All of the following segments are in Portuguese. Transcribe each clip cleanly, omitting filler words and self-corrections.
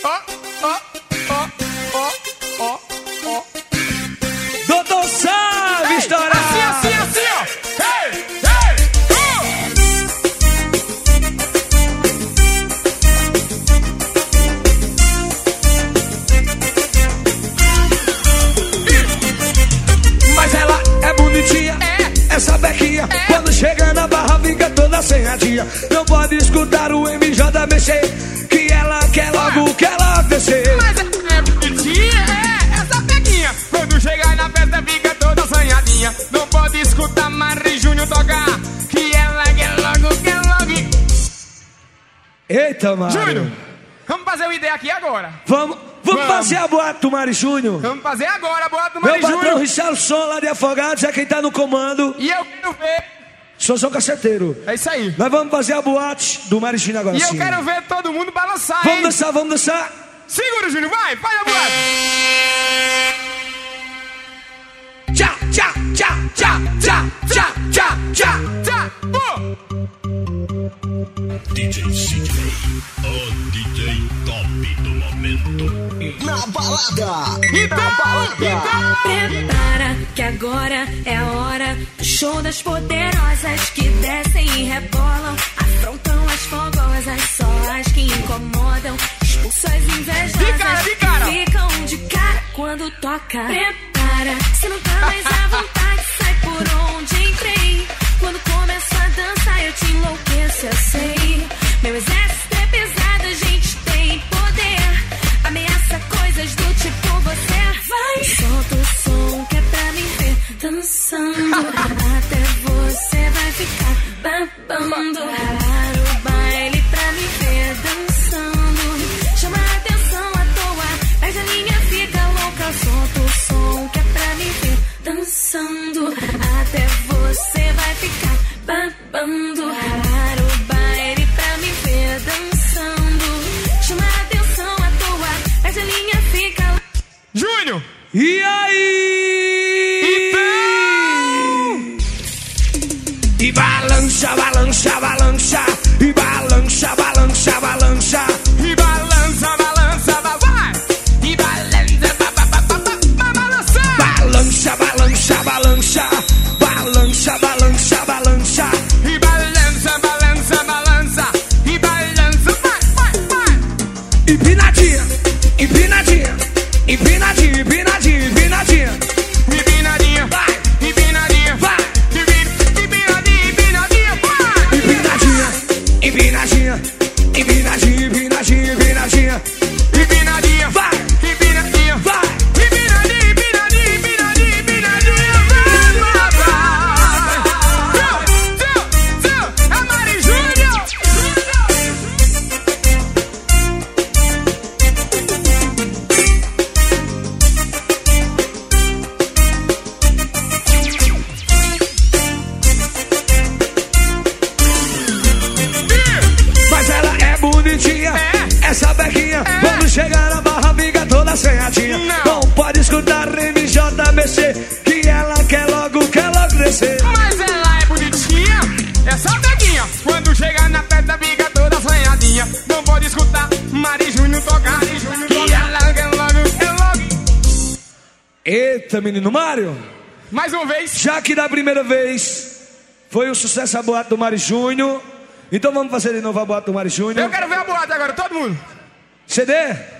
Doutor Sabe, estourar. Assim, ó. Mas ela é bonitinha, essa bequinha. Quando chega na barra fica toda senhadinha. Não pode escutar o MJ mexer, que ela quer logo descer. Mas é bonitinha, essa bequinha. Quando chegar na festa fica toda assanhadinha. Não pode escutar Mari Júnior tocar, que ela quer logo. Eita, Mário. Júnior, vamos fazer uma ideia aqui agora. Vamos fazer a boate do Mari Júnior. Vamos fazer agora a boate do Mari Meu patrão Júnior. Richardson lá de Afogados é quem tá no comando. E eu quero ver. Sozão Caceteiro. É isso aí. Nós vamos fazer a boate do Mari Júnior agora E sim. eu quero ver todo mundo balançar, Vamos hein? dançar, vamos dançar. Segura, Júnior, vai, faz a boate. Tchá, tchá, tchá, tchá, tchá, tchá, tchá, tchá. Tchá, DJ Sidney, o DJ top do momento. Na balada! Prepara que agora é a hora do show das poderosas que descem e rebolam, afrontam as fogosas, só as que incomodam, expulsam as invejosas, De cara. ficam de cara quando toca. Prepara, se não tá mais à vontade, sai por onde entrei. Quando começo a dançar eu te enlouqueço, eu sei. Meu exército é pesado, a gente tem poder, ameaça coisas do tipo você. Vai, solta o som que é pra me ver dançando, até você vai ficar babando. Para o baile pra me ver dançando, chama a atenção à toa, mas a linha fica louca. Solta o som que é pra me ver dançando, até você vai ficar babando. Para o baile pra me ver dançando, chama a atenção à toa, mas a linha fica. Júnior! E aí? E balança, balança, balança. E balança, balança, balança. E balança, vai! E balança, balança! Balança, balança, balança. Balança, balança, balança. E balança, balança! E balança, vai! Empinadinha, empinadinha. Empinadinha, empinadinha, empinadinha. Empinadinha, Vai, empinadinha, vai. Empinadinha, vai! Empinadinha, empinadinha. Empinadinha, empinadinha, empinadinha. Empinadinha, Vai, empinadinha, vai. empinadinha, vai! É Mari Júnior! Mas ela é bonitinha, essa bequinha. Quando chegar na barra fica toda senhadinha. Não. Não pode escutar MJ mexer, que ela quer logo descer. Mas ela é bonitinha, essa bequinha. Quando chega na festa fica toda assanhadinha. Não pode escutar Mari Júnior tocar, que ela quer logo. Eita, menino Mário. Mais uma vez. Já que da primeira vez foi um sucesso a boate do Mari Júnior, então vamos fazer de novo a boate do Mari Júnior. Eu quero ver a boate agora, todo mundo. CD?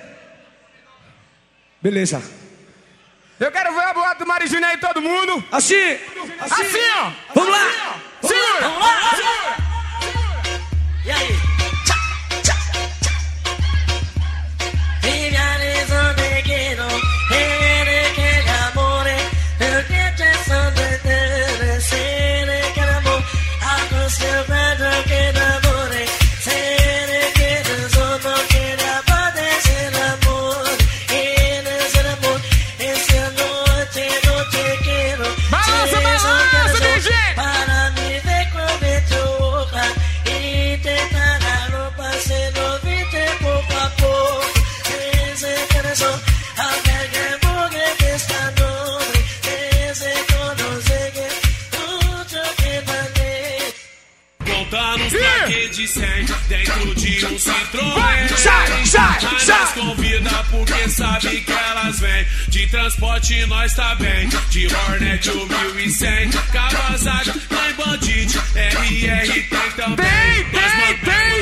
Beleza. Eu quero ver a boate do Mari Júnior aí, todo mundo. Assim, Assim, ó. vamos lá. Segura. Vamos lá. Segura. E aí? Balança, balança, DJ. Para me ver como é que eu e tentar no parceiro vite pouco a pouco. Desde que começou a pegar porque está nobre. Desde que conoce tudo que mandei. Voltar nos plaquês de 100 dentro de um Citroën. Vai, sai. Convida Hot nós tá bem. De Hornet o 1100. Kawasaki, tem Bandit, RR tem também. Tem!